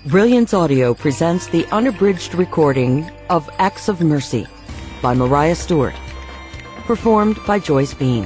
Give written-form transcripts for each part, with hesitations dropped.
Brilliance Audio presents the unabridged recording of Acts of Mercy by Mariah Stewart, performed by Joyce Bean.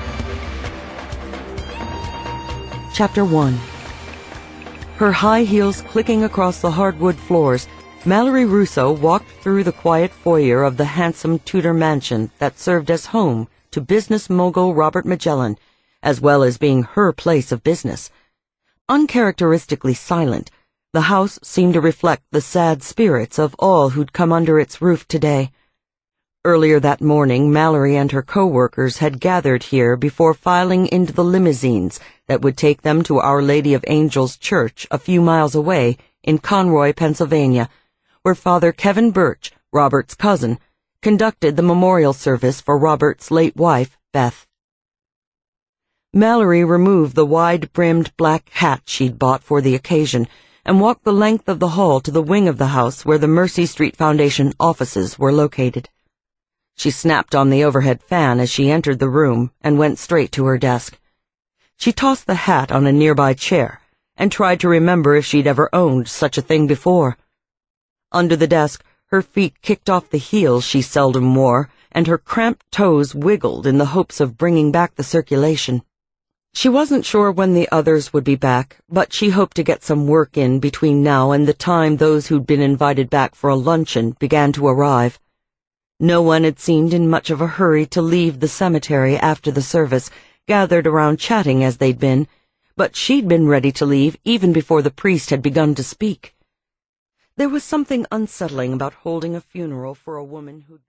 Chapter 1. Her high heels clicking across the hardwood floors, Mallory Russo walked through the quiet foyer of the handsome Tudor mansion that served as home to business mogul Robert Magellan, as well as being her place of business. Uncharacteristically silent, the house seemed to reflect the sad spirits of all who'd come under its roof today. Earlier that morning, Mallory and her co-workers had gathered here before filing into the limousines that would take them to Our Lady of Angels Church a few miles away in Conroy, Pennsylvania, where Father Kevin Birch, Robert's cousin, conducted the memorial service for Robert's late wife, Beth. Mallory removed the wide-brimmed black hat she'd bought for the occasion and walked the length of the hall to the wing of the house where the Mercy Street Foundation offices were located. She snapped on the overhead fan as she entered the room and went straight to her desk. She tossed the hat on a nearby chair and tried to remember if she'd ever owned such a thing before. Under the desk, her feet kicked off the heels she seldom wore, and her cramped toes wiggled in the hopes of bringing back the circulation. She wasn't sure when the others would be back, but she hoped to get some work in between now and the time those who'd been invited back for a luncheon began to arrive. No one had seemed in much of a hurry to leave the cemetery after the service, gathered around chatting as they'd been, but she'd been ready to leave even before the priest had begun to speak. There was something unsettling about holding a funeral for a woman who'd